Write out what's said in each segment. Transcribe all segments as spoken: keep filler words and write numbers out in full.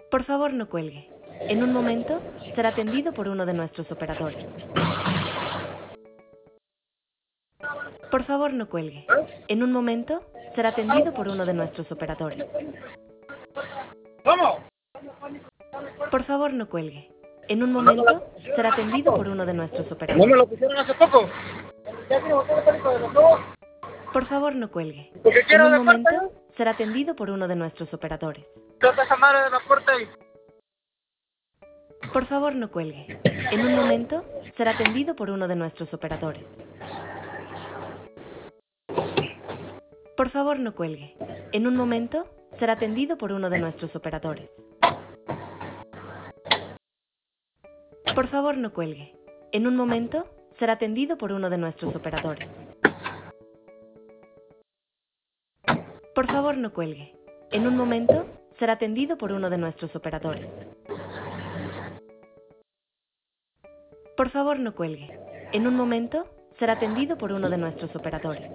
Por favor, no cuelgue. En un momento será atendido por uno de nuestros operadores. Por favor, no cuelgue. En un momento será atendido por uno de nuestros operadores. ¿Cómo? Por favor, no cuelgue. En un momento será atendido por uno de nuestros ¿No me operadores. lo pusieron hace poco? Por favor, no cuelgue. Porque En quiero un de momento parte será atendido por uno de nuestros operadores. trata esa madre de la puerta ahí. Por favor, no cuelgue. En un momento será atendido por uno de nuestros operadores. Por favor, no cuelgue. En un momento será atendido por uno de nuestros operadores. Por favor, no cuelgue. En un momento será atendido por uno de nuestros operadores. Por favor, no cuelgue. En un momento será atendido por uno de nuestros operadores. Por favor, no cuelgue. En un momento será atendido por uno de nuestros operadores.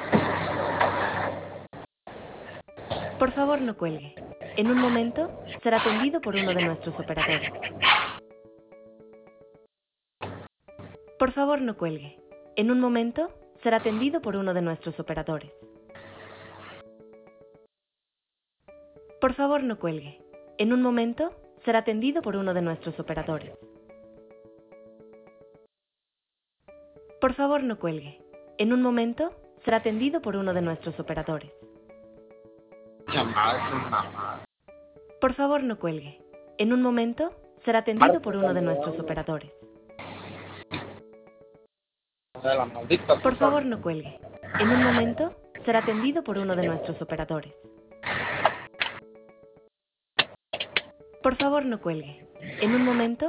Por favor, no cuelgue. En un momento será atendido por uno de nuestros operadores. Por favor, no cuelgue. En un momento será atendido por uno de nuestros operadores. Por favor, no cuelgue. En un momento será atendido por uno de nuestros operadores. Por favor, no cuelgue. En un momento será atendido por uno de nuestros operadores. Por favor, no cuelgue. En un momento será atendido por uno de nuestros operadores. De la maldita Por puta. favor, no cuelgue. En un momento será atendido por uno de nuestros operadores. Por favor, no cuelgue. En un momento